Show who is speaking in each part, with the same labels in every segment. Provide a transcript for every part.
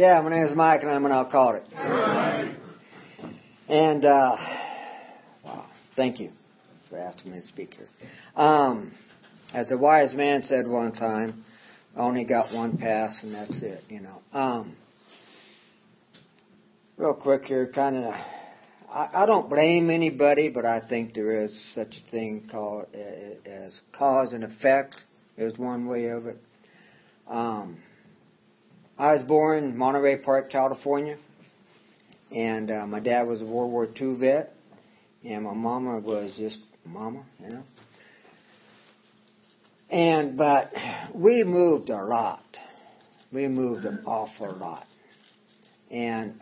Speaker 1: Yeah, my name is Mike, and I'm an alcoholic. And, wow, thank you for asking me to speak here. As a wise man said one time, I only got one pass, and that's it, you know. Real quick here, I don't blame anybody, but I think there is such a thing called as cause and effect is one way of it. I was born in Monterey Park, California, and my dad was a World War II vet, and my mama was just mama, you know. But we moved a lot. We moved an awful lot. And,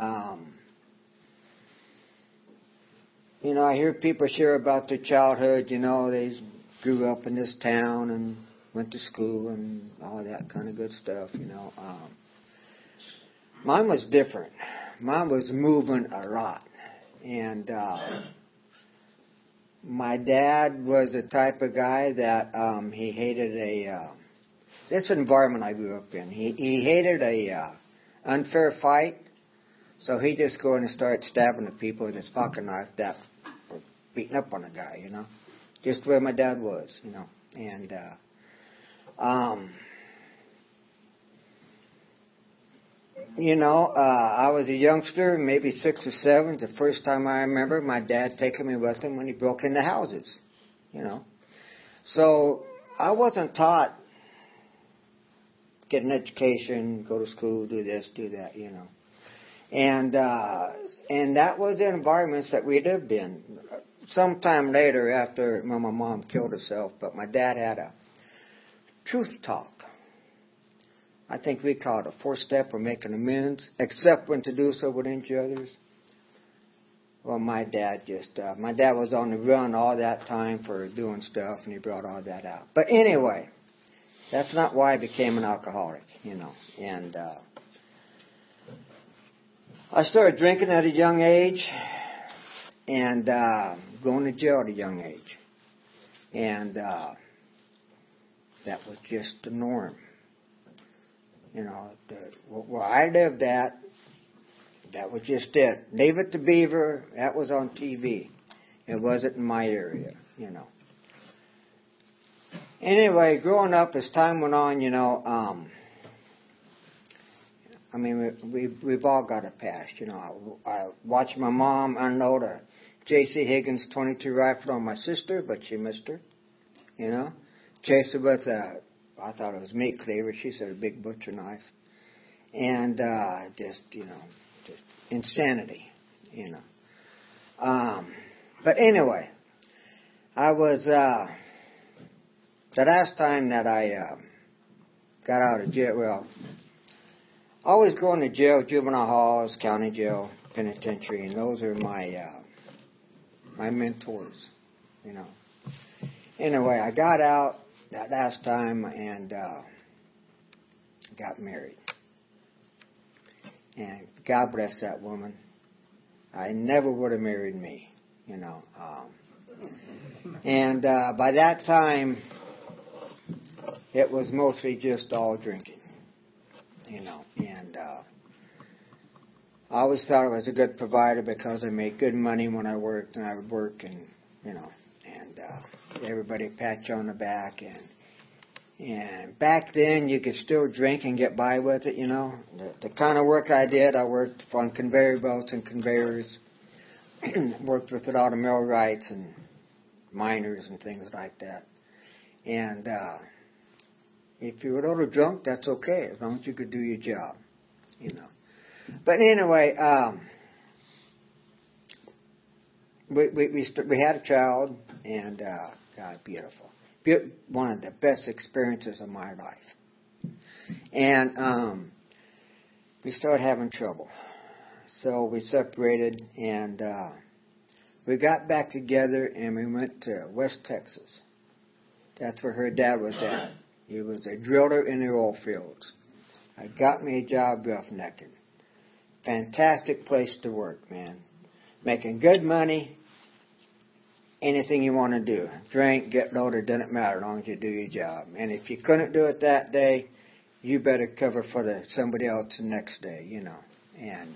Speaker 1: you know, I hear people share about their childhood, you know, they grew up in this town and went to school and all that kind of good stuff, you know. Mine was different. Mine was moving a lot. And my dad was the type of guy that he hated this environment I grew up in. He hated a unfair fight, so he'd just go in and start stabbing the people with his pocket knife that were beating up on a guy, you know. Just the way my dad was, you know. And you know, I was a youngster, maybe 6 or 7. The first time I remember my dad taking me with him when he broke into houses, you know. So I wasn't taught get an education, go to school, do this, do that, you know. And that was the environments that we lived in. Sometime later, after my mom killed herself, but my dad had a truth talk. I think we call it a 4-step or making amends, accept when to do so would injure others. Well, my dad was on the run all that time for doing stuff, and he brought all that out. But anyway, that's not why I became an alcoholic, you know. And I started drinking at a young age and going to jail at a young age. And that was just the norm. You know, where I lived at, that was just it. Leave It to Beaver, that was on TV. It wasn't in my area, you know. Anyway, growing up, as time went on, you know, I mean, we've all got a past, you know. I watched my mom unload a J.C. Higgins .22 rifle on my sister, but she missed her, you know. Chase her with I thought it was meat cleaver. She said a big butcher knife. And just insanity, you know. But anyway, I was, the last time that I got out of jail, well, always going to jail, juvenile halls, county jail, penitentiary, and those are my mentors, you know. Anyway, I got out that last time and got married. And God bless that woman. I never would have married me, you know. And by that time, it was mostly just all drinking, you know. And I always thought I was a good provider because I made good money when I worked, and I would work and, you know, and everybody pat you on the back. And back then, you could still drink and get by with it, you know. The kind of work I did, I worked on conveyor belts and conveyors, worked with a lot of millwrights and miners and things like that. And if you were a little drunk, that's okay, as long as you could do your job, you know. But anyway, we had a child, and God, beautiful. One of the best experiences of my life. And we started having trouble. So we separated, and we got back together, and we went to West Texas. That's where her dad was at. He was a driller in the oil fields. I got me a job roughnecking. Fantastic place to work, man. Making good money. Anything you want to do. Drink, get loaded, doesn't matter as long as you do your job. And if you couldn't do it that day, you better cover for somebody else the next day, And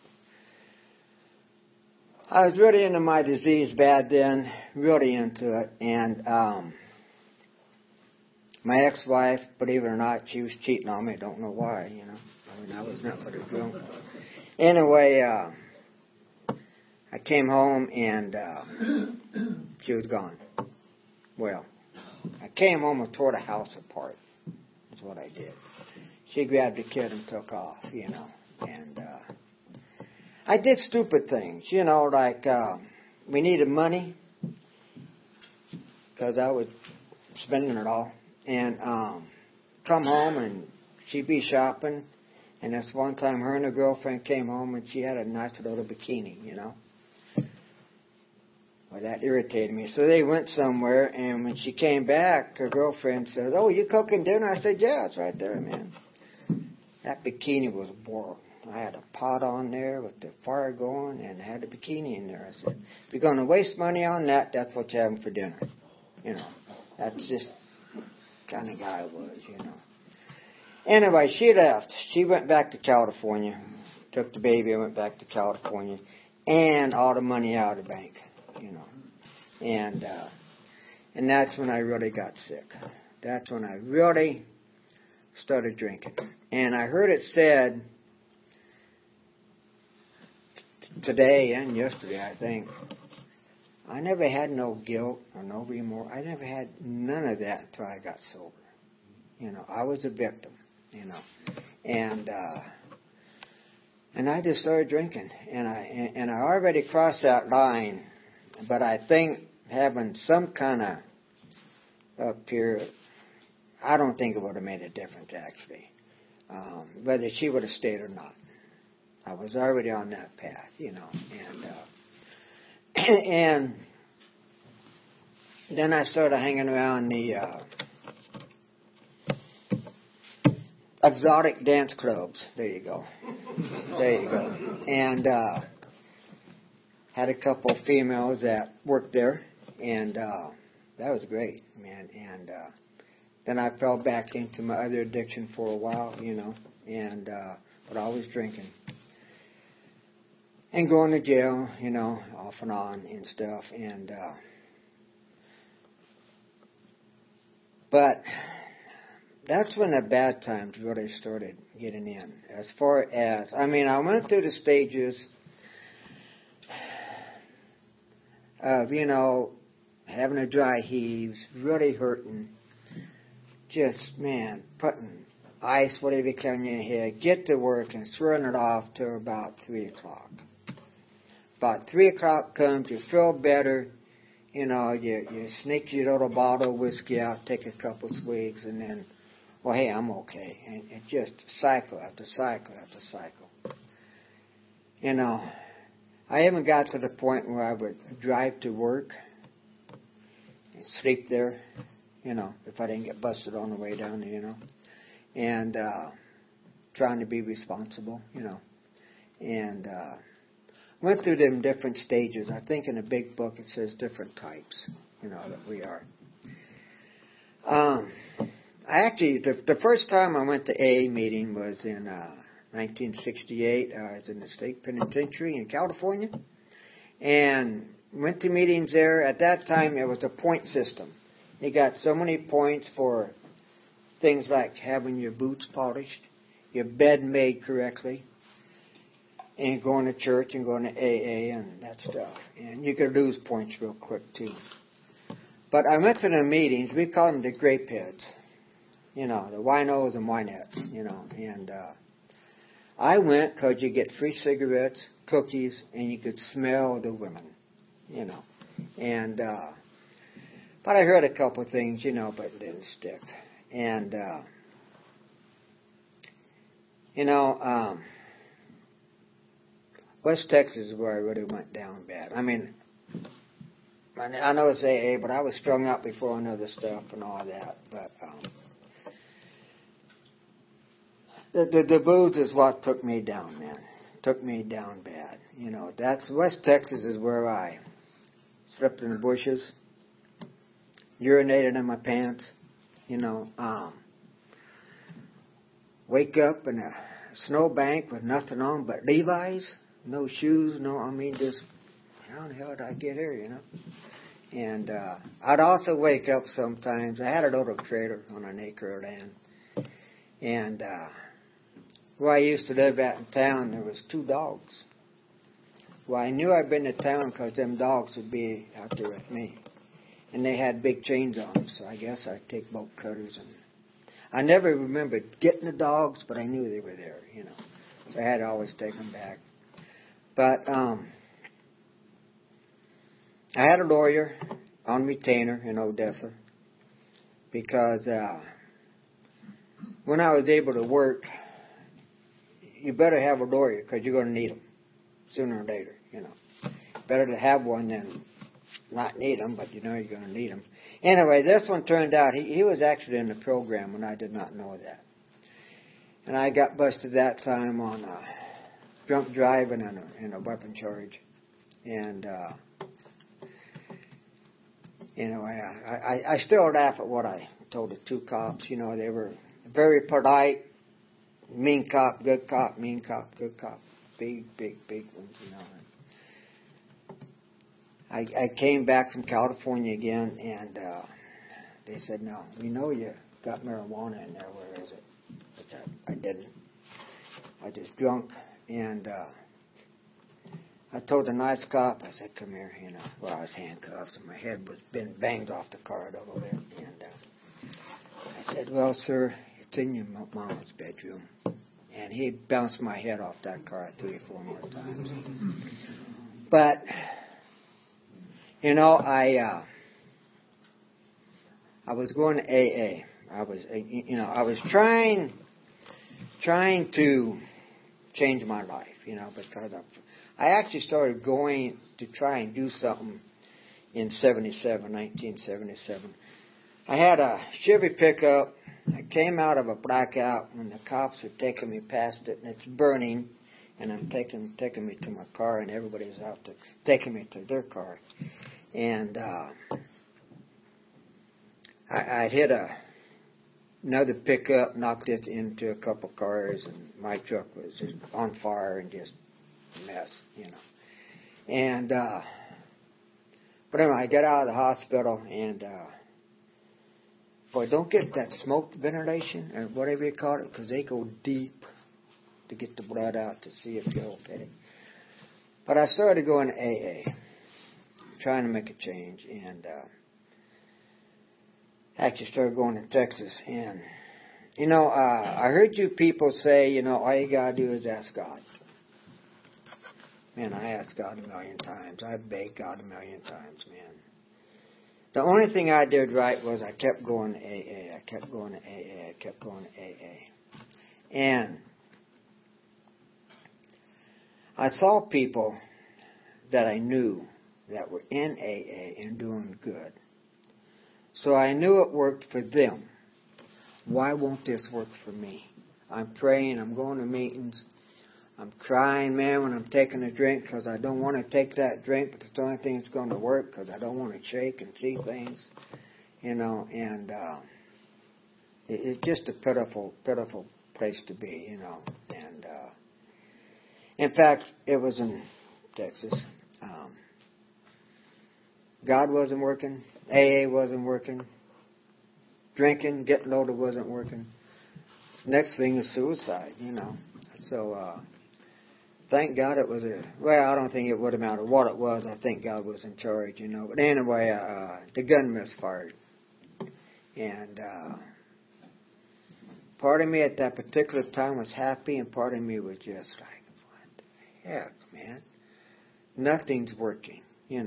Speaker 1: I was really into my disease bad then, really into it. And my ex-wife, believe it or not, she was cheating on me. I don't know why, I mean, I was not going to do. Anyway, I came home and she was gone. Well, I came home and tore the house apart. That's what I did. She grabbed the kid and took off, And I did stupid things, like we needed money because I was spending it all. And come home and she'd be shopping. And this one time her and her girlfriend came home and she had a nice little bikini, Well, that irritated me. So they went somewhere, and when she came back, her girlfriend said, "Oh, you cooking dinner?" I said, "Yeah, it's right there, man." That bikini was boiled. I had a pot on there with the fire going, and I had the bikini in there. I said, "If you're going to waste money on that, that's what you're having for dinner." That's just the kind of guy I was, Anyway, she left. She went back to California, took the baby and went back to California, and all the money out of the bank, And that's when I really got sick. That's when I really started drinking. And I heard it said today and yesterday, I think, I never had no guilt or no remorse. I never had none of that until I got sober. I was a victim, And I just started drinking, and I already crossed that line, but I think having some kind of up here, I don't think it would have made a difference actually, whether she would have stayed or not. I was already on that path, and then I started hanging around the exotic dance clubs. There you go. And had a couple of females that worked there, and that was great, man. And then I fell back into my other addiction for a while, but I was drinking and going to jail, off and on and stuff. And but that's when the bad times really started getting in. As far as, I went through the stages of, having a dry heaves, really hurting, just, man, putting ice, whatever you can in your head, get to work and throwing it off till about 3 o'clock. About 3 o'clock comes, you feel better, you sneak your little bottle of whiskey out, take a couple swigs, and then, well, hey, I'm okay. And it just cycle after cycle after cycle. I even got to the point where I would drive to work and sleep there, if I didn't get busted on the way down there, and trying to be responsible, and went through them different stages. I think in the big book it says different types, that we are. I actually, the first time I went to AA meeting was in 1968. I was in the state penitentiary in California, and went to meetings there. At that time, it was a point system. You got so many points for things like having your boots polished, your bed made correctly, and going to church and going to AA and that stuff. And you could lose points real quick, too. But I went to the meetings. We call them the grape heads. The winos and winettes, and I went because you get free cigarettes, cookies, and you could smell the women, and but I heard a couple of things, but it didn't stick. And West Texas is where I really went down bad. I know it's AA, but I was strung out before I knew the stuff and all that, but The booze is what took me down, man. Took me down bad. That's West Texas is where I slipped in the bushes, urinated in my pants, wake up in a snowbank with nothing on but Levi's, no shoes, just, how the hell did I get here, And I'd also wake up sometimes. I had a little trailer on an acre of land. And where I used to live out in town, there was 2 dogs. Well, I knew I'd been to town because them dogs would be out there with me. And they had big chains on them, so I guess I'd take bolt cutters. And I never remembered getting the dogs, but I knew they were there, So I had to always take them back. But I had a lawyer on retainer in Odessa because when I was able to work, you better have a lawyer because you're going to need them sooner or later, Better to have one than not need them, but you're going to need them. Anyway, this one turned out, he was actually in the program and I did not know that. And I got busted that time on drunk driving and a weapon charge. And anyway, I still laugh at what I told the 2 cops. They were very polite, mean cop, good cop, mean cop, good cop. Big ones, I came back from California again, and they said, no, we know you got marijuana in there. Where is it? But I didn't. I just drunk, and I told the nice cop, I said, come here, Well, I was handcuffed, and my head was been banged off the car a little bit. And I said, well, sir, it's in your mama's bedroom. And he bounced my head off that car 3 or 4 more times. But, I was going to AA. I was trying to change my life, because I actually started going to try and do something in 1977. I had a Chevy pickup. I came out of a blackout when the cops had taken me past it, and it's burning, and I'm taking me to my car, and everybody's out to taking me to their car. And I hit another pickup, knocked it into a couple cars, and my truck was just on fire and just a mess, And but anyway, I got out of the hospital, and boy, don't get that smoke ventilation or whatever you call it, because they go deep to get the blood out to see if you're okay. But I started going to AA, trying to make a change, and actually started going to Texas. And, I heard you people say, all you got to do is ask God. Man, I asked God a million times. I begged God a million times, man. The only thing I did right was I kept going to AA. I kept going to AA. I kept going to AA. And I saw people that I knew that were in AA and doing good. So I knew it worked for them. Why won't this work for me? I'm praying. I'm going to meetings. I'm crying, man, when I'm taking a drink because I don't want to take that drink, but it's the only thing that's going to work because I don't want to shake and see things, and it's just a pitiful place to be, and in fact, it was in Texas. God wasn't working, AA wasn't working, drinking, getting loaded wasn't working. Next thing is suicide, So, thank God it was I don't think it would have mattered what it was. I think God was in charge, But anyway, the gun misfired. And part of me at that particular time was happy, and part of me was just like, what the heck, man? Nothing's working, And,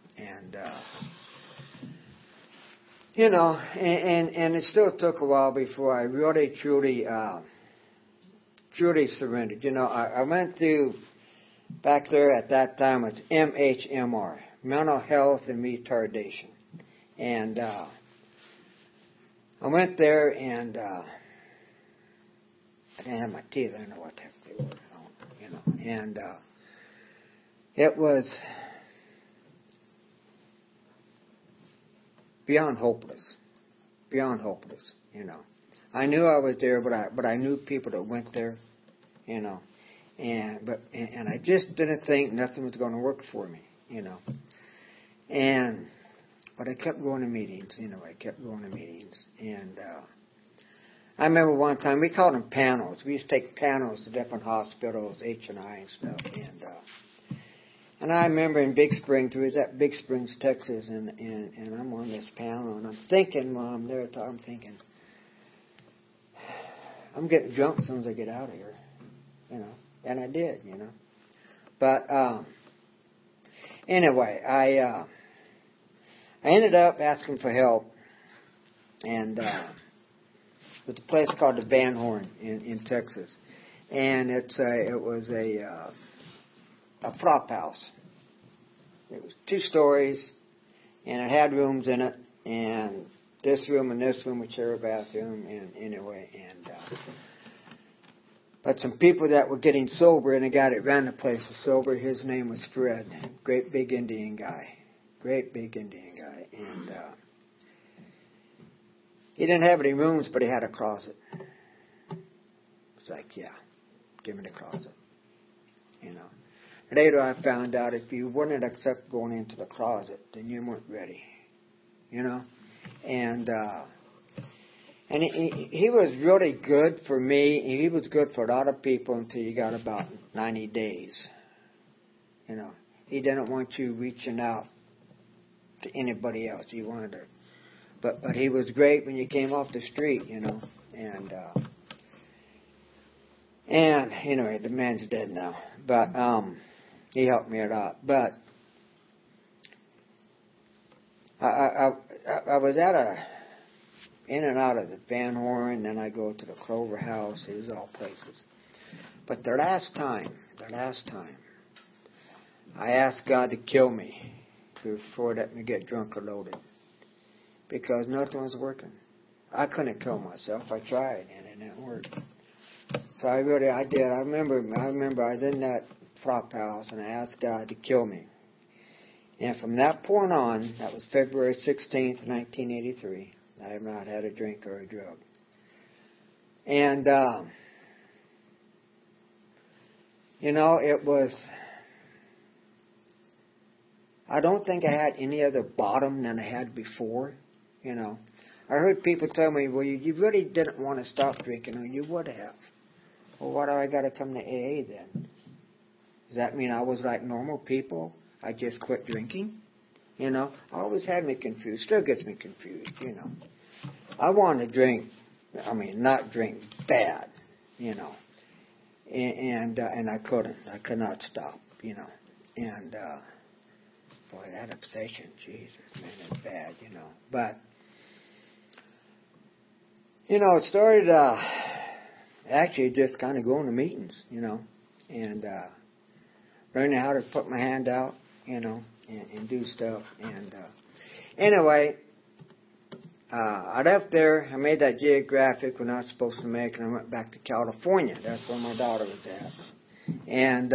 Speaker 1: and it still took a while before I really, truly surrendered. I went through, back there at that time, it's MHMR, mental health and retardation. And I went there, and I didn't have my teeth. I didn't know what the heck they were, And it was beyond hopeless, I knew I was there, but I knew people that went there, you know, and I just didn't think nothing was going to work for me, you know, but I kept going to meetings, you know, and I remember one time we called them panels. We used to take panels to different hospitals, H&I and stuff, and I remember in Big Springs, we was at Big Springs, Texas, and I'm on this panel, and I'm thinking, Mom, there, I'm thinking, I'm getting drunk as soon as I get out of here, you know, and I did, you know. But anyway, I ended up asking for help, and with a place called the Van Horn in Texas, and it was a prop house. It was 2 stories, and it had rooms in it, and this room and this room, which share a bathroom, and anyway, but some people that were getting sober, and the guy that ran the place was sober. His name was Fred, great big Indian guy, and he didn't have any rooms, but he had a closet. It's like, yeah, give me the closet, you know. Later I found out if you wouldn't accept going into the closet, then you weren't ready, you know. And he was really good for me. He was good for a lot of people until you got about 90 days, you know. He didn't want you reaching out to anybody else. He wanted to, but he was great when you came off the street, you know. And anyway, the man's dead now, but he helped me a lot. But I was in and out of the Van Horn, then I go to the Clover House. It was all places. But the last time, I asked God to kill me before letting me get drunk or loaded, because nothing was working. I couldn't kill myself. I tried, and it didn't work. So I did. I remember I was in that prop house, and I asked God to kill me. And from that point on, that was February 16th, 1983, I have not had a drink or a drug. And, you know, it was, I don't think I had any other bottom than I had before, you know. I heard people tell me, well, you really didn't want to stop drinking, or you would have. Well, why do I got to come to AA then? Does that mean I was like normal people? I just quit drinking? You know, always had me confused. Still gets me confused, you know. I wanted to drink, not drink bad, you know. And I couldn't. I could not stop, you know. And, boy, that obsession, Jesus, man, it's bad, you know. But, you know, it started actually just kind of going to meetings, you know, and learning how to put my hand out, you know, and do stuff. And anyway, I left there. I made that geographic when I was supposed to make, and I went back to California. That's where my daughter was at. And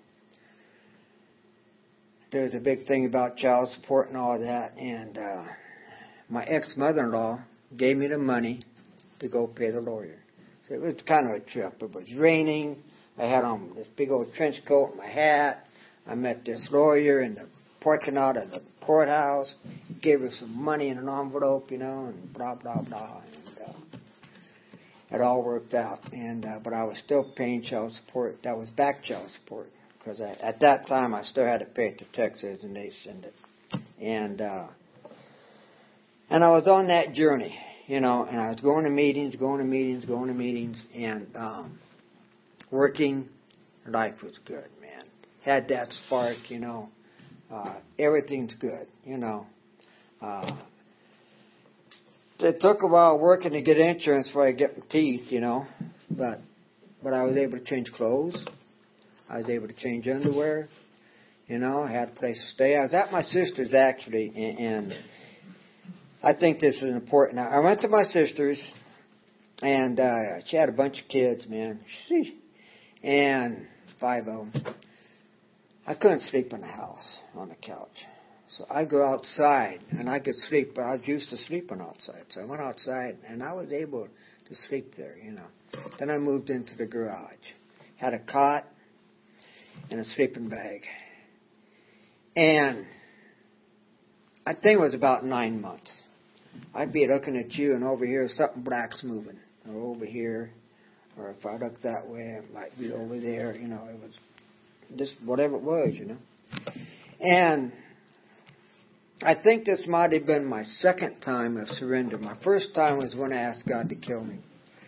Speaker 1: there's a big thing about child support and all that. And my ex-mother-in-law gave me the money to go pay the lawyer. So it was kind of a trip. It was raining. I had on this big old trench coat and my hat. I met this lawyer in the parking lot of the courthouse. He gave her some money in an envelope, you know, and blah, blah, blah. And it all worked out. And but I was still paying child support. That was back child support, because at that time I still had to pay it to Texas, and they send it. And I was on that journey, you know, and I was going to meetings, and working. Life was good, man. Had that spark, you know. Everything's good, you know. It took a while working to get insurance before I get my teeth, you know. But I was able to change clothes. I was able to change underwear. You know, I had a place to stay. I was at my sister's, actually, and I think this is important. Now, I went to my sister's, and she had a bunch of kids, man. And 5 of them. I couldn't sleep in the house on the couch. So I go outside, and I could sleep, but I was used to sleeping outside. So I went outside, and I was able to sleep there, you know. Then I moved into the garage. Had a cot and a sleeping bag. And I think it was about 9 months. I'd be looking at you, and over here something black's moving. Or over here. Or if I look that way, it might be over there. You know, it was just whatever it was, you know. And I think this might have been my second time of surrender. My first time was when I asked God to kill me.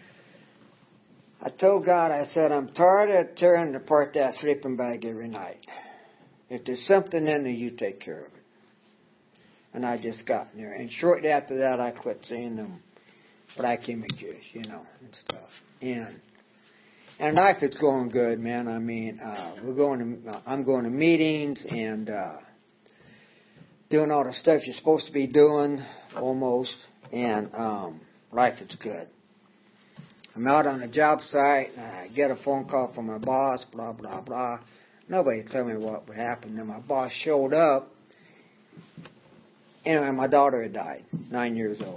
Speaker 1: I told God, I said, I'm tired of tearing apart that sleeping bag every night. If there's something in there, you take care of it. And I just got in there. And shortly after that, I quit seeing them black images, you know, and stuff. And life is going good, man. I mean, I'm going to meetings and doing all the stuff you're supposed to be doing, almost. And life is good. I'm out on the job site, and I get a phone call from my boss, blah, blah, blah. Nobody told me what would happen. Then my boss showed up. Anyway, my daughter had died, 9 years old.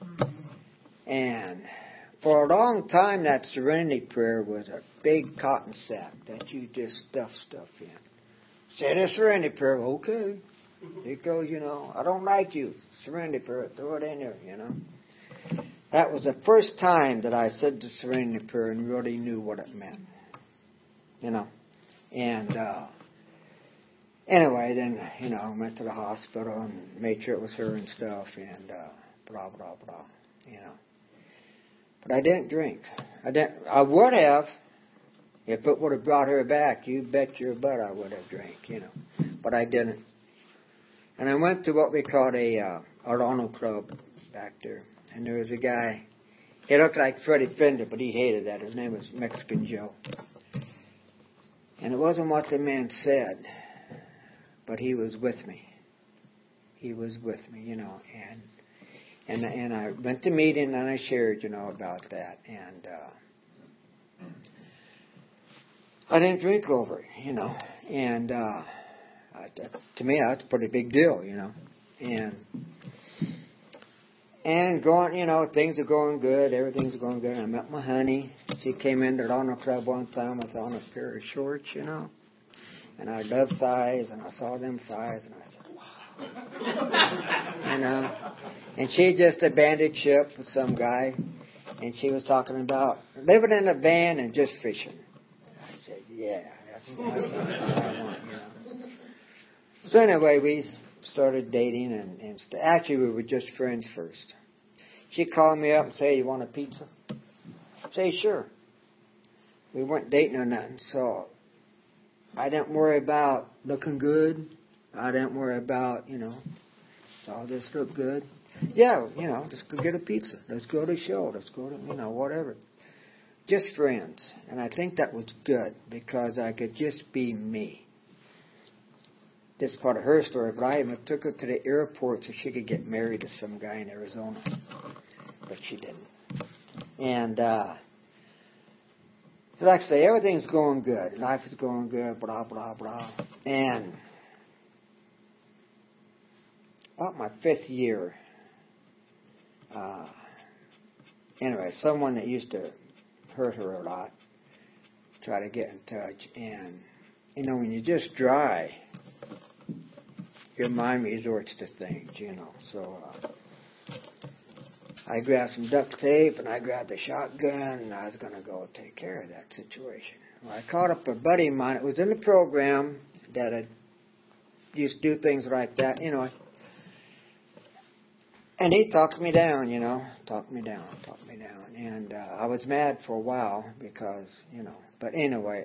Speaker 1: And for a long time, that serenity prayer was a big cotton sack that you just stuff stuff in. Say the serenity prayer, okay. It goes, you know, I don't like you. Serenity prayer, throw it in there, you know. That was the first time that I said the serenity prayer and really knew what it meant, you know. And anyway, then, you know, I went to the hospital and made sure it was her and stuff and blah, blah, blah, you know. But I didn't drink. I would have, if it would have brought her back. You bet your butt I would have drank, you know. But I didn't. And I went to what we called a Arano Club back there. And there was a guy, he looked like Freddie Fender, but he hated that. His name was Mexican Joe. And it wasn't what the man said, but he was with me. He was with me, you know. And I went to meeting and I shared, you know, about that. And I didn't drink over it, you know. And to me, that's a pretty big deal, you know. And going, you know, things are going good. Everything's going good. I met my honey. She came into the Arnold Club one time with on a pair of shorts, you know. And I loved thighs, and I saw them thighs, and I said, wow. You know. And she just abandoned ship with some guy, and she was talking about living in a van and just fishing. I said, yeah, that's what I want, you know. So anyway, we started dating, and actually we were just friends first. She called me up and said, you want a pizza? I say, sure. We weren't dating or nothing, so I didn't worry about looking good. I didn't worry about, you know, all this look good. Yeah, you know, let's go get a pizza. Let's go to a show. Let's go to, you know, whatever. Just friends. And I think that was good because I could just be me. This is part of her story, but I even took her to the airport so she could get married to some guy in Arizona. But she didn't. And, so like I say, everything's going good. Life is going good, blah, blah, blah. And about my 5th year, anyway, someone that used to hurt her a lot tried to get in touch. And, you know, when you're just dry, your mind resorts to things, you know. So I grabbed some duct tape and I grabbed a shotgun and I was going to go take care of that situation. Well, I called up a buddy of mine. It was in the program that I used to do things like that, you know. And he talked me down, you know, talked me down. And I was mad for a while because, you know, but anyway,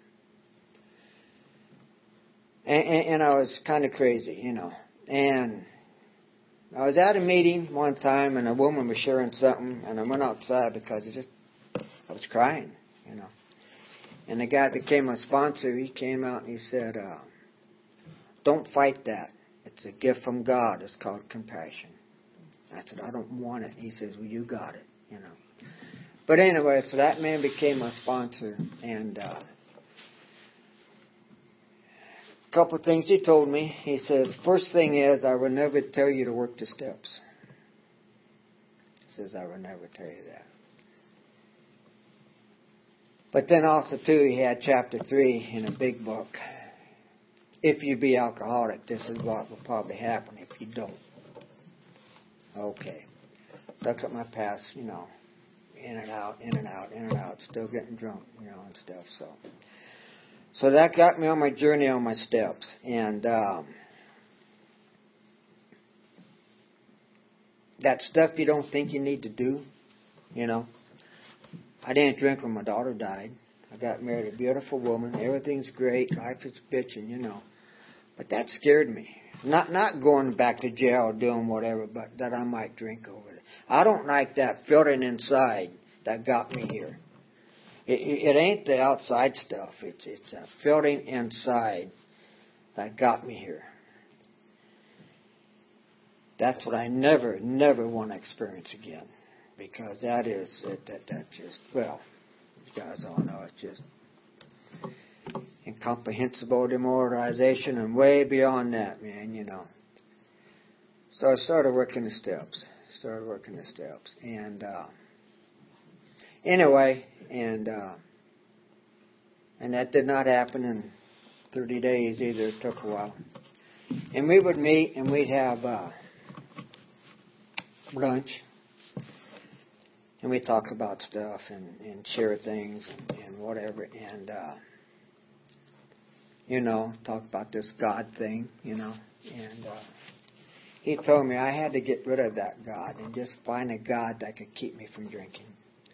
Speaker 1: and I was kind of crazy, you know. And I was at a meeting one time, and a woman was sharing something, and I went outside because I was crying, you know. And the guy that became my sponsor, he came out and he said, don't fight that. It's a gift from God. It's called compassion. I said, I don't want it. He says, well, you got it, you know. But anyway, so that man became my sponsor, and couple of things he told me. He says, first thing is, I will never tell you to work the steps. He says, I will never tell you that. But then also, too, he had chapter 3 in a big book. If you be alcoholic, this is what will probably happen if you don't. Okay. Look at my past, in and out, still getting drunk, and stuff. So that got me on my journey, on my steps. And that stuff you don't think you need to do, I didn't drink when my daughter died. I got married a beautiful woman. Everything's great. Life is bitching, But that scared me. Not going back to jail or doing whatever, but that I might drink over it. I don't like that filtering inside that got me here. It ain't the outside stuff. It's that filtering inside that got me here. That's what I never want to experience again. Because that just, well, you guys all know, it's just incomprehensible demoralization and way beyond that, man, So I started working the steps. And anyway, and that did not happen in 30 days either. It took a while. And we would meet and we'd have lunch. And we talk about stuff and share things and whatever. And, talk about this God thing, And he told me I had to get rid of that God and just find a God that could keep me from drinking.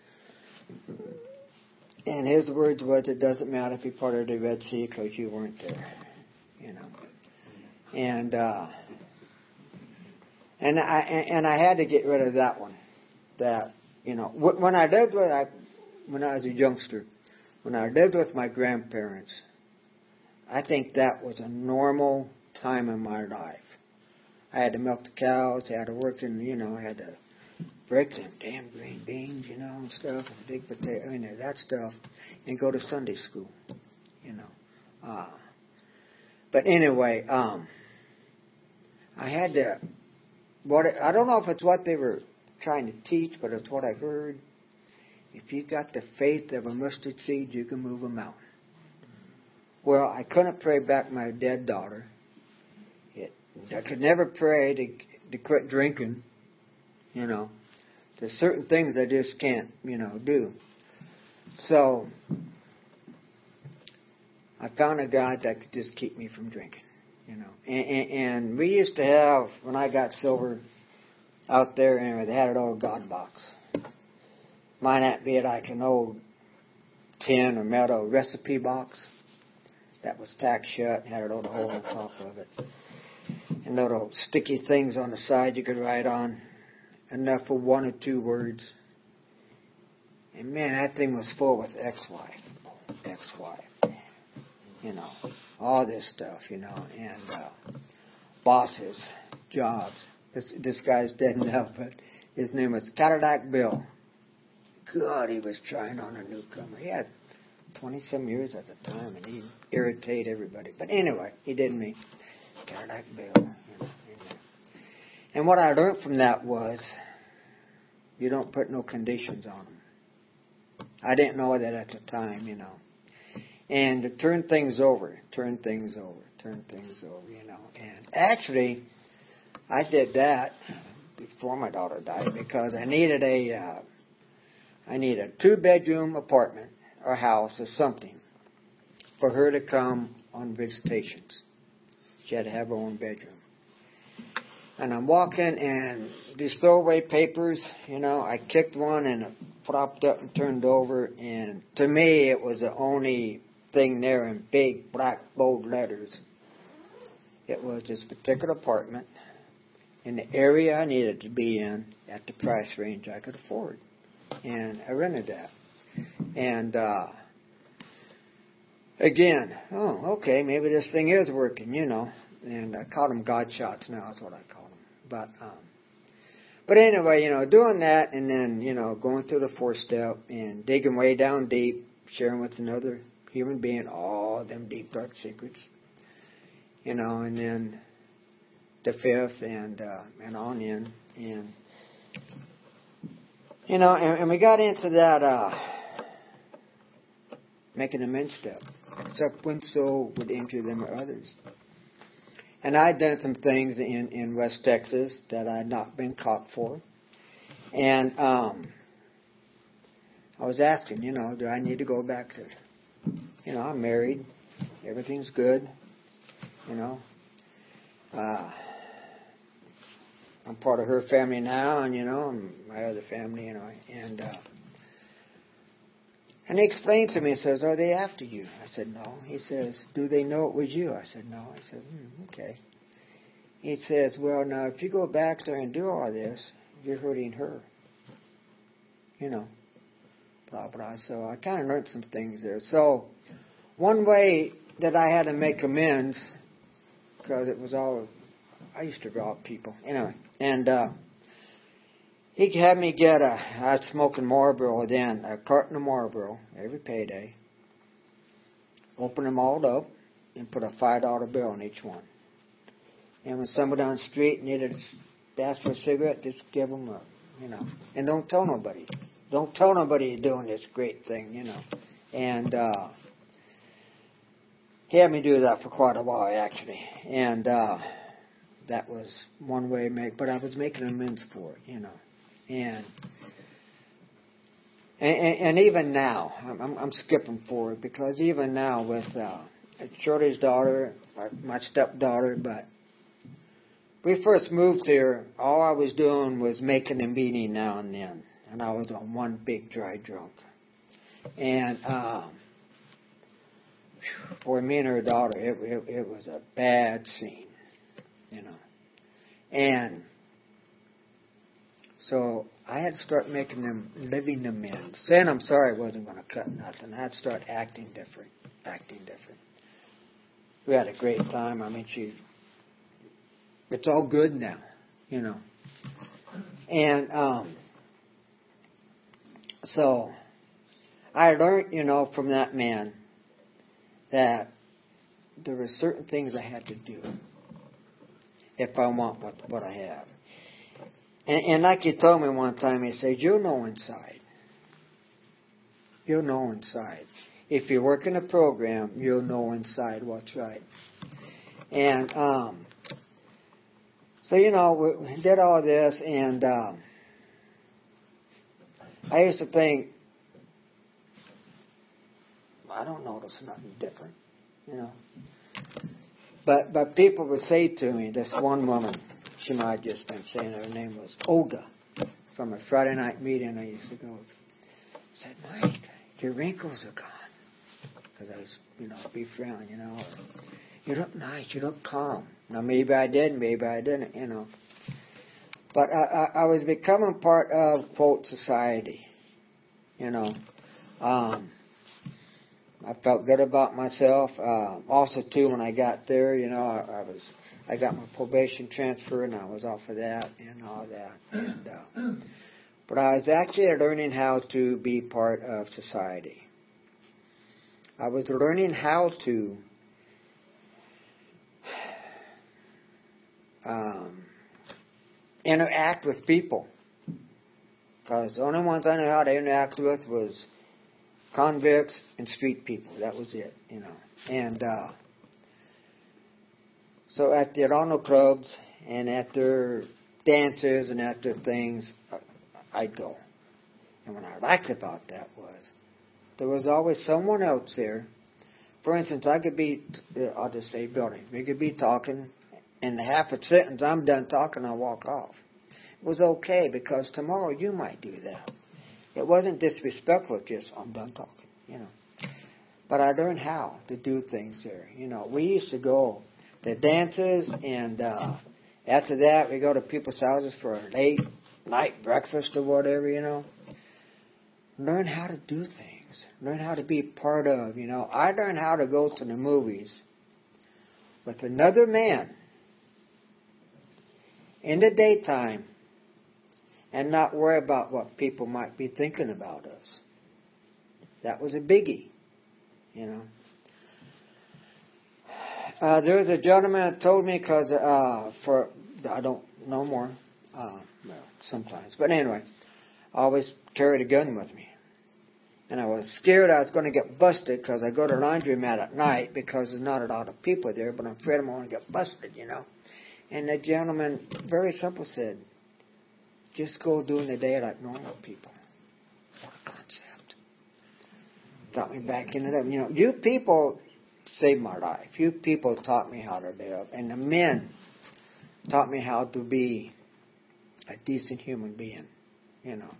Speaker 1: And his words was, it doesn't matter if you parted the Red Sea because you weren't there, And I had to get rid of that one. That, when I was a youngster, when I lived with my grandparents, I think that was a normal time in my life. I had to milk the cows, I had to work in, I had to break them damn green beans, and stuff, and big potato, that stuff, and go to Sunday school, But anyway, I had to, I don't know if it's what they were trying to teach, but it's what I heard. If you got the faith of a mustard seed, you can move a mountain. Well, I couldn't pray back my dead daughter. I could never pray to quit drinking. There's certain things I just can't, do. So I found a God that could just keep me from drinking, And we used to have, when I got sober, out there, and they had an old God box. Might not be like an old tin or metal recipe box that was tacked shut and had a little hole on top of it. And little sticky things on the side you could write on, enough for 1 or 2 words. And man, that thing was full with ex-wife, all this stuff, and bosses, jobs. This guy's dead now, but his name was Cadillac Bill. God, he was trying on a newcomer. He had 20-some years at the time, and he'd irritate everybody. But anyway, he did me. Cadillac Bill. And what I learned from that was, you don't put no conditions on them. I didn't know that at the time, And to turn things over. And actually, I did that before my daughter died because I needed a 2-bedroom apartment or house or something for her to come on visitations. She had to have her own bedroom. And I'm walking and these throwaway papers, I kicked one and it flopped up and turned over. And to me, it was the only thing there in big black bold letters. It was this particular apartment in the area I needed to be in at the price range I could afford. And I rented that. And again, okay, maybe this thing is working, And I call them God shots now, is what I call them. But anyway, doing that and then, going through the 4th step and digging way down deep, sharing with another human being all them deep, dark secrets. And then the 5th and on in. And, and we got into that making amends step, except when so would injure them or others. And I'd done some things in West Texas that I'd not been caught for. And I was asking, do I need to go back there? I'm married. Everything's good. I'm part of her family now, and my other family, and he explained to me, he says, are they after you? I said, no. He says, do they know it was you? I said, no. I said, okay. He says, well, now, if you go back there and do all this, you're hurting her. Blah, blah. So I kind of learned some things there. So one way that I had to make amends, because it was all, I used to rob people. Anyway, and he had me get I was smoking Marlboro then, a carton of Marlboro every payday, open them all up, and put a $5 bill in each one. And when somebody on the street needed to ask for a cigarette, just give them up, and don't tell nobody. Don't tell nobody you're doing this great thing, And he had me do that for quite a while, actually. And that was one way to make, but I was making amends for it, And even now, I'm skipping forward, because even now with Shirley's daughter, my stepdaughter, but we first moved here, all I was doing was making a meeting now and then, and I was on one big dry drunk. And for me and her daughter, it was a bad scene, And so I had to start making them living amends. Saying I'm sorry wasn't going to cut nothing. I had to start acting different. We had a great time. I mean, it's all good now, And so I learned, from that man that there were certain things I had to do if I want what I have. And like he told me one time, he said, you'll know inside. You'll know inside. If you work in a program, you'll know inside what's right. And so, we did all this, and I used to think, I don't notice nothing different, But people would say to me, this one woman, she might have just been saying her name was Olga, from a Friday night meeting I used to go, said, Mike, your wrinkles are gone. Because I was, be friendly, You look nice, you look calm. Now, maybe I did, maybe I didn't, But I was becoming part of, quote, society, I felt good about myself. Also, too, when I got there, I got my probation transfer, and I was off of that and all that. And, but I was actually learning how to be part of society. I was learning how to interact with people, because the only ones I knew how to interact with was convicts and street people. That was it, And so at the Arano clubs and at their dances and at their things, I'd go. And what I liked about that was there was always someone else there. For instance, I could be, I'll just say building. We could be talking, and half a sentence, I'm done talking, I'll walk off. It was okay, because tomorrow you might do that. It wasn't disrespectful, just, I'm done talking, But I learned how to do things there. We used to go to dances, and after that, we go to people's houses for a late night breakfast or whatever, Learn how to do things. Learn how to be part of, I learned how to go to the movies with another man in the daytime and not worry about what people might be thinking about us. That was a biggie, There was a gentleman that told me, because I don't know more, well, sometimes. But anyway, I always carried a gun with me. And I was scared I was going to get busted because I go to laundromat at night because there's not a lot of people there, but I'm afraid I'm going to get busted, you know. And the gentleman, very simple, said, just go during the day like normal people. What a concept. Got me back into them. You know, you people saved my life. You people taught me how to live. And the men taught me how to be a decent human being, you know.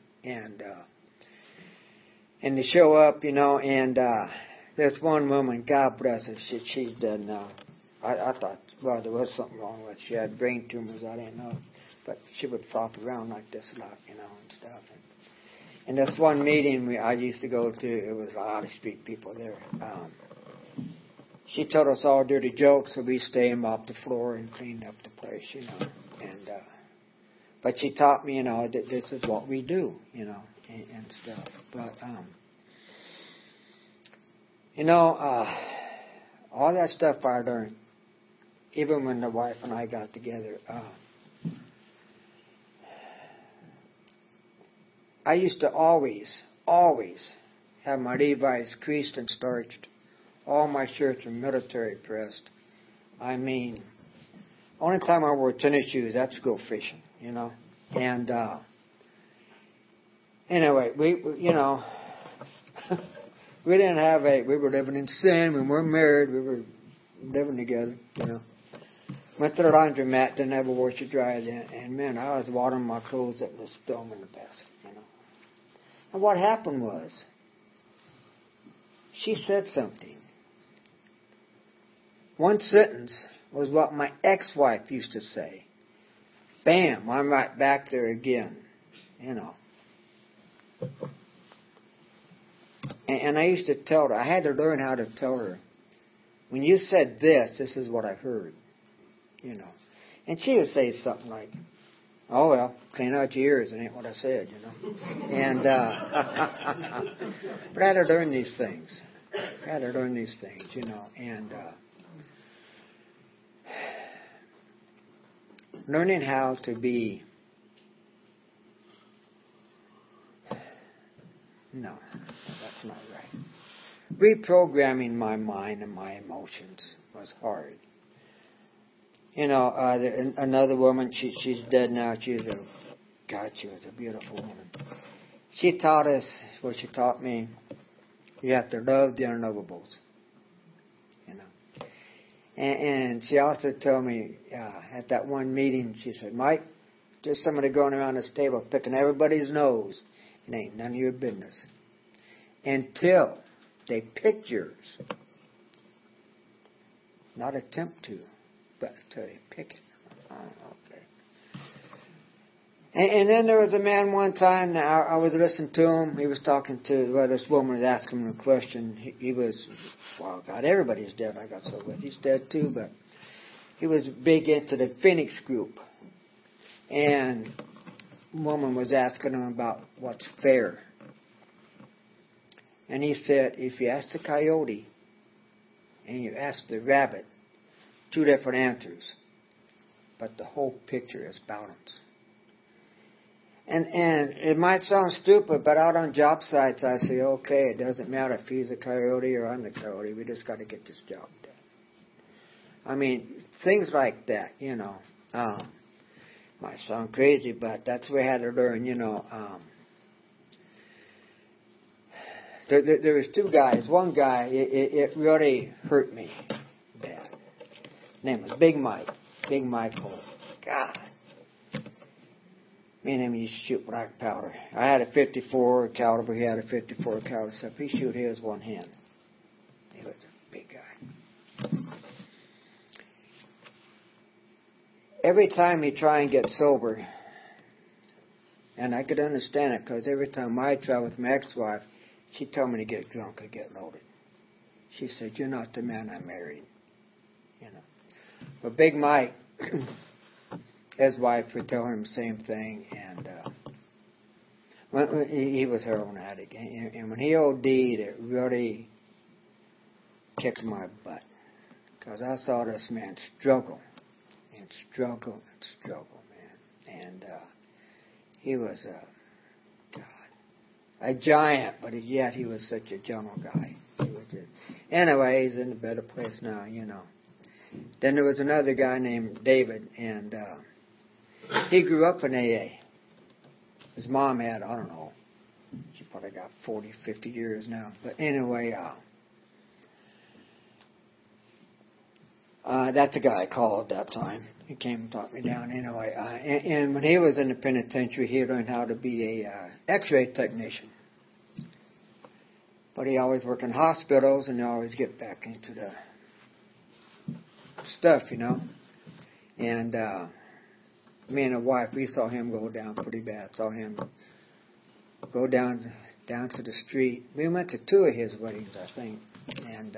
Speaker 1: And to show up, you know, and there's one woman, God bless her, she's dead now. I thought, well, there was something wrong with her. She had brain tumors, I didn't know. But she would flop around like this a lot, you know, and stuff. And this one meeting I used to go to, it was a lot of street people there. She told us all dirty jokes, so we stayed and mopped the floor and cleaned up the place, you know. And but she taught me, you know, that this is what we do, you know, and stuff. But you know, all that stuff I learned, even when the wife and I got together. I used to always have my Levi's creased and starched. All my shirts were military pressed. I mean, only time I wore tennis shoes, that's to go fishing, you know. And anyway, we you know, we didn't have we were living in sin. We weren't married. We were living together, you know. Went to the laundromat, didn't have a washer dryer then, and man, I was watering my clothes up and spill them in the basket, you know. And what happened was, she said something. One sentence was what my ex-wife used to say. Bam, I'm right back there again, you know. And I used to tell her, I had to learn how to tell her, when you said this is what I heard, you know. And she would say something like, oh, well, clean out your ears. It ain't what I said, you know. And, but I had to learn these things. You know. And learning how to be, no, that's not right. Reprogramming my mind and my emotions was hard. You know, another woman, she's dead now. She was a beautiful woman. She taught us, what she taught me, you have to love the unlovables. You know. And she also told me, at that one meeting, she said, Mike, there's somebody going around this table picking everybody's nose. It ain't none of your business. Until they pick yours. Not attempt to. But until they pick it. Oh, okay. And then there was a man one time, I was listening to him. He was talking to, this woman was asking him a question. He was, well, God, everybody's dead. I got so with. He's dead too, but he was big into the Phoenix group. And a woman was asking him about what's fair. And he said, if you ask the coyote and you ask the rabbit, two different answers, but the whole picture is balance. And it might sound stupid, but out on job sites I say, okay, it doesn't matter if he's a coyote or I'm the coyote, we just got to get this job done. I mean, things like that, you know. Might sound crazy, but that's what I had to learn, you know. There was two guys. One guy, it really hurt me bad. His name was Big Mike. Big Michael. God. Me and him used to shoot black powder. I had a 54 caliber. He had a 54 caliber. So he shoot his one hand. He was a big guy. Every time he try and get sober, and I could understand it because every time I traveled with my ex-wife, she told me to get drunk or get loaded. She said, you're not the man I married. You know. But Big Mike, his wife would tell him the same thing. And when he was a heroin addict. And when he OD'd, it really kicked my butt. Because I saw this man struggle. And struggle, man. And he was God. a giant, but yet he was such a gentle guy. He was just, anyway, he's in a better place now, you know. Then there was another guy named David, and he grew up in AA. His mom had, I don't know, she probably got 40, 50 years now. But anyway, that's the guy I called at that time. He came and talked me down anyway. And when he was in the penitentiary, he learned how to be a X-ray technician. But he always worked in hospitals, and he always get back into the stuff, you know. And me and the wife, we saw him go down pretty bad. Saw him go down to the street. We went to 2 of his weddings, I think. And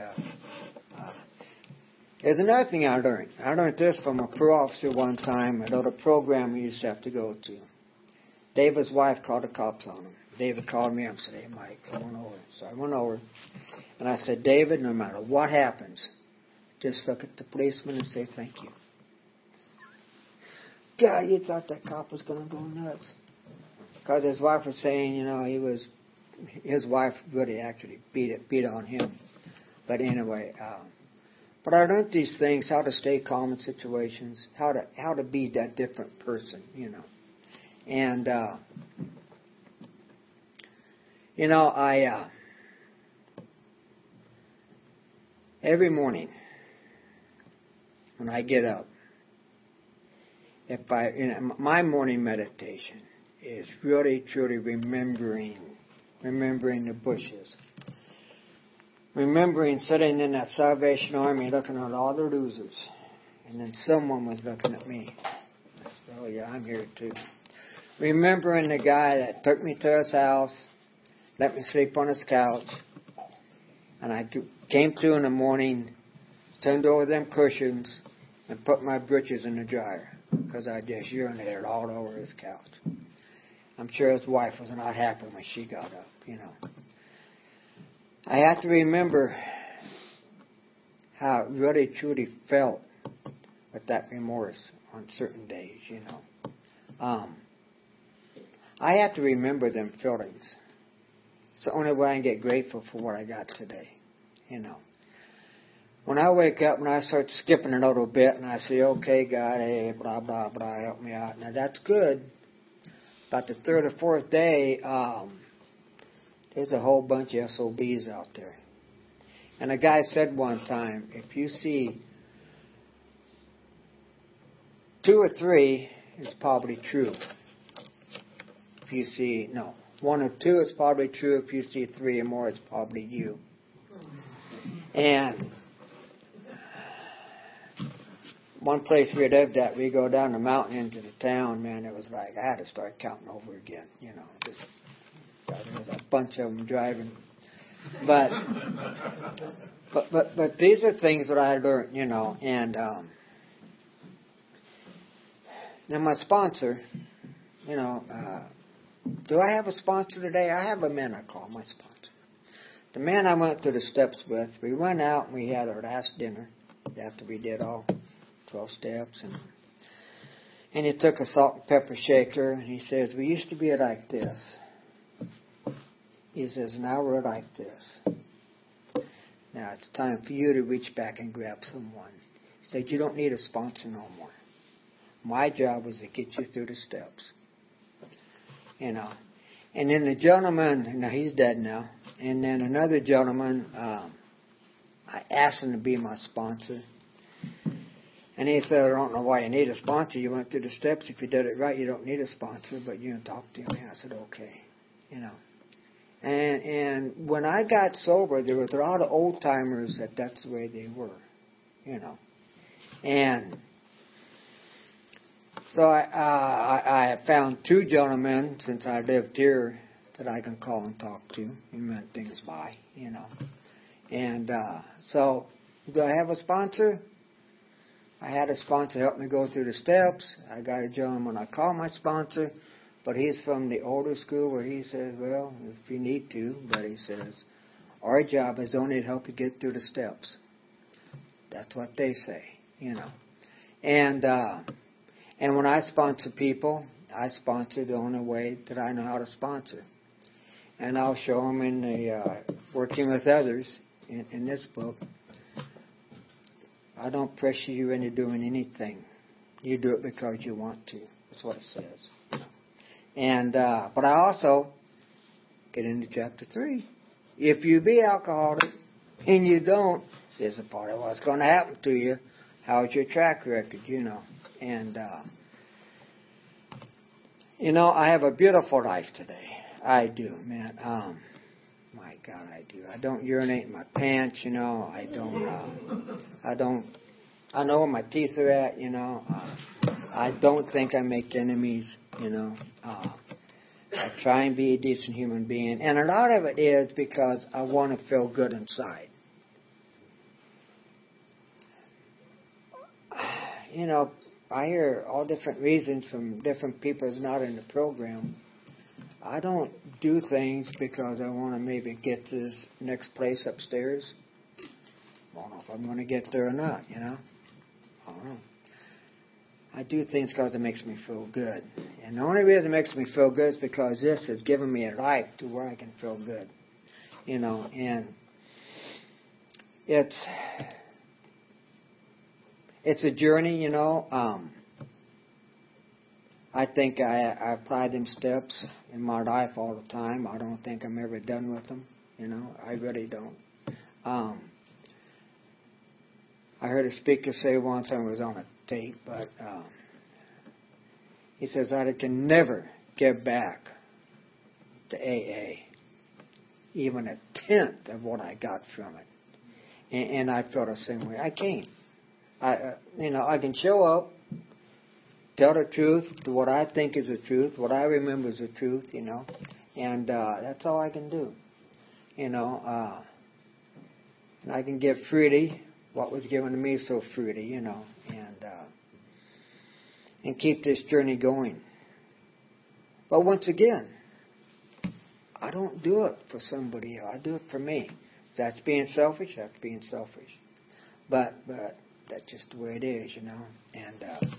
Speaker 1: there's another thing I learned. I learned this from a pro officer one time, a little program we used to have to go to. David's wife called the cops on him. David called me up and said, "Hey, Mike, come on over." So I went over, and I said, "David, no matter what happens, just look at the policeman and say thank you." God, you thought that cop was going to go nuts. Because his wife was saying, you know, his wife really actually beat on him. But anyway, but I learned these things, how to stay calm in situations, how to be that different person, you know. And, you know, every morning when I get up, my morning meditation is really, truly remembering the bushes. Remembering sitting in that Salvation Army looking at all the losers. And then someone was looking at me. I said, "Oh yeah, I'm here too." Remembering the guy that took me to his house, let me sleep on his couch. And I came to in the morning, turned over them cushions, and put my britches in the dryer. Because I just urinated all over his couch. I'm sure his wife was not happy when she got up, you know. I have to remember how it really, truly felt with that remorse on certain days, you know. I have to remember them feelings. It's the only way I can get grateful for what I got today, you know. When I wake up and I start skipping a little bit and I say, "Okay, God, hey, blah, blah, blah, help me out." Now, that's good. About the 3rd or 4th day, there's a whole bunch of SOBs out there. And a guy said one time, if you see 2 or 3, it's probably true. If you see, 1 or 2 is probably true. If you see 3 or more, it's probably you. And one place we lived at, we go down the mountain into the town, man, it was like I had to start counting over again, you know. Just, there was a bunch of them driving. But these are things that I learned, you know. And now my sponsor, you know, do I have a sponsor today? I have a man I call my sponsor. The man I went to the steps with, we went out and we had our last dinner after we did all 12 steps, and he took a salt and pepper shaker, and he says, "We used to be like this." He says, "Now we're like this. Now it's time for you to reach back and grab someone." He said, "You don't need a sponsor no more. My job was to get you through the steps." You know. And then the gentleman, now he's dead now, and then another gentleman, I asked him to be my sponsor. And he said, "I don't know why you need a sponsor. You went through the steps. If you did it right, you don't need a sponsor, but you can talk to me." I said, "Okay." You know. And when I got sober, there was a lot of old timers that's the way they were. You know. And so I found 2 gentlemen since I lived here that I can call and talk to and run things by, you know. And so, do I have a sponsor? I had a sponsor help me go through the steps. I got a gentleman I call my sponsor, but he's from the older school where he says, "Well, if you need to," but he says, "Our job is only to help you get through the steps." That's what they say, you know. And when I sponsor people, I sponsor the only way that I know how to sponsor. and I'll show them in the Working with Others in this book. I don't pressure you into doing anything. You do it because you want to. That's what it says. And but I also get into chapter 3. If you be alcoholic and you don't, there's a part of what's going to happen to you. How's your track record, And, I have a beautiful life today. I do, man. My God, I do. I don't urinate in my pants, I know where my teeth are at, I don't think I make enemies, I try and be a decent human being. And a lot of it is because I want to feel good inside. I hear all different reasons from different people that's not in the program. I don't do things because I want to maybe get to this next place upstairs. I don't know if I'm going to get there or not, I don't know. I do things because it makes me feel good. And the only reason it makes me feel good is because this has given me a life to where I can feel good. And it's a journey, I think I apply them steps in my life all the time. I don't think I'm ever done with them, I really don't. I heard a speaker say once, I was on a tape, but he says I can never give back to AA even a tenth of what I got from it. And I felt the same way. I can't. I can show up, tell the truth, to what I think is the truth, what I remember is the truth, and that's all I can do. And I can give freely what was given to me so freely, and keep this journey going. But once again, I don't do it for somebody else. I do it for me. If that's being selfish, that's being selfish. But that's just the way it is, And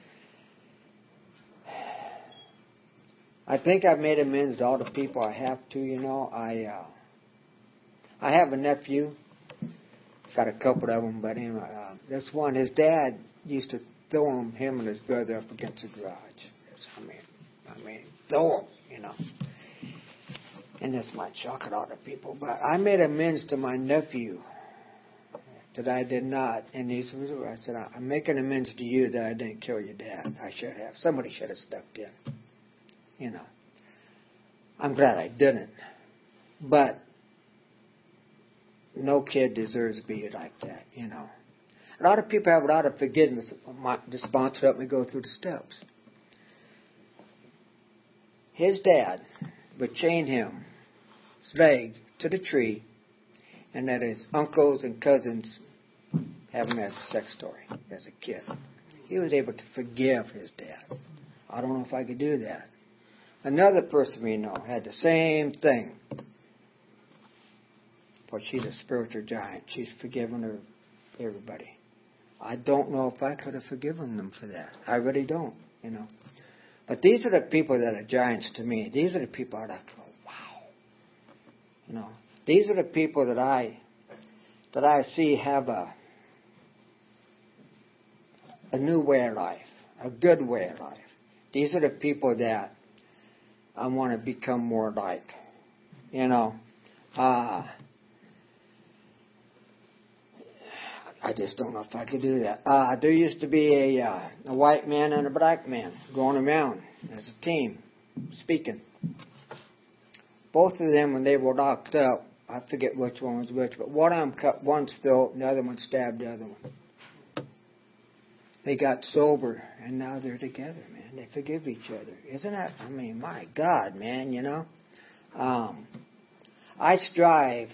Speaker 1: I think I've made amends to all the people I have to, I have a nephew. Got a couple of them, but this one, his dad used to throw him and his brother up against the garage. I mean, throw them, And this might shock a lot of people, but I made amends to my nephew that I did not. And I said, I'm making amends to you that I didn't kill your dad. I should have. Somebody should have stepped in. I'm glad I didn't. But no kid deserves to be like that, A lot of people have a lot of forgiveness. The sponsor helped me go through the steps. His dad would chain his legs to the tree and let his uncles and cousins have him as a sex toy as a kid. He was able to forgive his dad. I don't know if I could do that. Another person we know had the same thing. But she's a spiritual giant. She's forgiven everybody. I don't know if I could have forgiven them for that. I really don't, But these are the people that are giants to me. These are the people I like to go, wow. These are the people that I see have a new way of life, a good way of life. These are the people that I want to become more like, I just don't know if I could do that. There used to be a white man and a black man going around as a team, speaking. Both of them, when they were locked up, I forget which one was which, but one of them cut one throat and the other one stabbed the other one. They got sober, and now they're together, man. They forgive each other. Isn't that, my God, man, I strive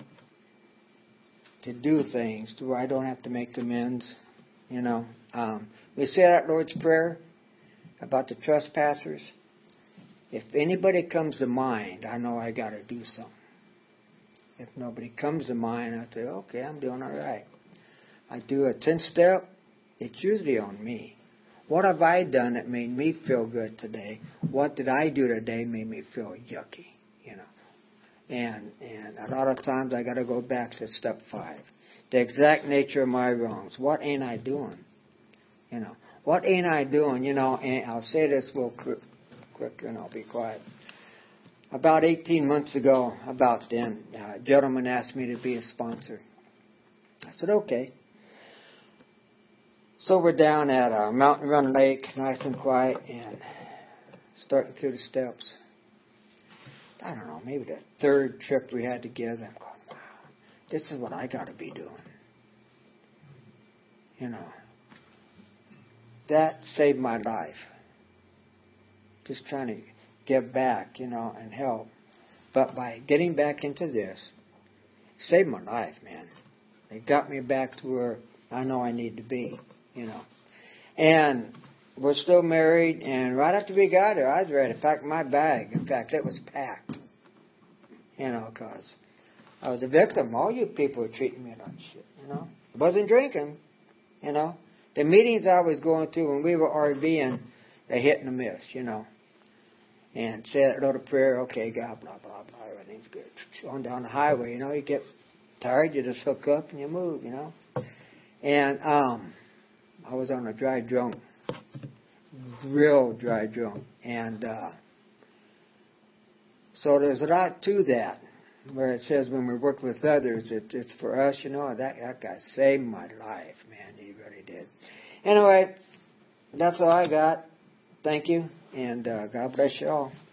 Speaker 1: to do things to where I don't have to make amends, We say that Lord's Prayer about the trespassers. If anybody comes to mind, I know I got to do something. If nobody comes to mind, I say, okay, I'm doing all right. I do a 10-step, it's usually on me. What have I done that made me feel good today? What did I do today made me feel yucky? And a lot of times I got to go back to step 5. The exact nature of my wrongs. What ain't I doing? You know, what ain't I doing? You know, and I'll say this real quick and I'll be quiet. About 18 months ago, about then, a gentleman asked me to be a sponsor. I said, okay. So we're down at Mountain Run Lake, nice and quiet, and starting through the steps. I don't know, maybe the 3rd trip we had together. I'm going, wow, this is what I got to be doing. You know, that saved my life. Just trying to give back, you know, and help. But by getting back into this, saved my life, man. It got me back to where I know I need to be, you know. And we're still married, and right after we got there, I was ready to pack my bag. In fact, it was packed, you know, because I was a victim. All you people were treating me like shit, you know. I wasn't drinking, you know. The meetings I was going to when we were RVing, they hit and a miss, you know. And say that little prayer, okay, God, blah, blah, blah, everything's good. On down the highway, you know, you get tired, you just hook up and you move, you know. And I was on a dry drunk, real dry drunk. And so there's a lot to that, where it says when we work with others, it's for us, you know. That guy saved my life, man. He really did. Anyway, that's all I got. Thank you, and God bless you all.